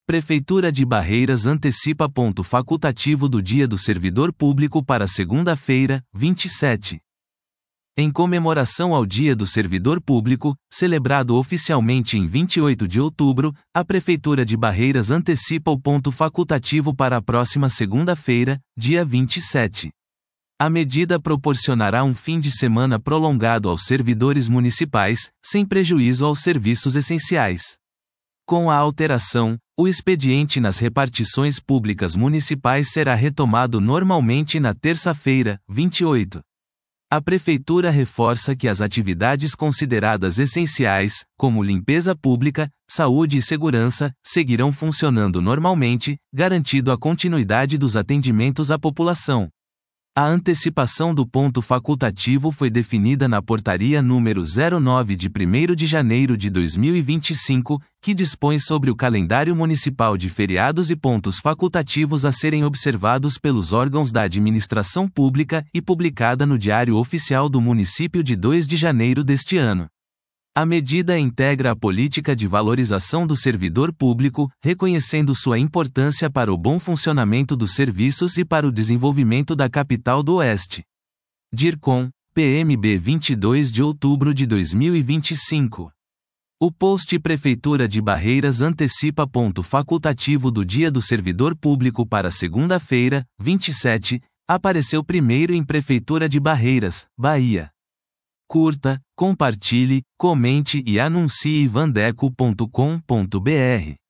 Prefeitura de Barreiras antecipa ponto facultativo do Dia do Servidor Público para segunda-feira, 27. Em comemoração ao Dia do Servidor Público, celebrado oficialmente em 28 de outubro, a Prefeitura de Barreiras antecipa o ponto facultativo para a próxima segunda-feira, dia 27. A medida proporcionará um fim de semana prolongado aos servidores municipais, sem prejuízo aos serviços essenciais. Com a alteração, o expediente nas repartições públicas municipais será retomado normalmente na terça-feira, 28. A Prefeitura reforça que as atividades consideradas essenciais, como limpeza pública, saúde e segurança, seguirão funcionando normalmente, garantindo a continuidade dos atendimentos à população. A antecipação do ponto facultativo foi definida na Portaria número 09 de 1º de janeiro de 2025, que dispõe sobre o calendário municipal de feriados e pontos facultativos a serem observados pelos órgãos da administração pública e publicada no Diário Oficial do Município de 2 de janeiro deste ano. A medida integra a política de valorização do servidor público, reconhecendo sua importância para o bom funcionamento dos serviços e para o desenvolvimento da capital do Oeste. DIRCOM, PMB 22 de outubro de 2025. O post Prefeitura de Barreiras antecipa ponto facultativo do Dia do Servidor Público para segunda-feira, 27, apareceu primeiro em Prefeitura de Barreiras, Bahia. Curta, compartilhe, comente e anuncie vandeco.com.br.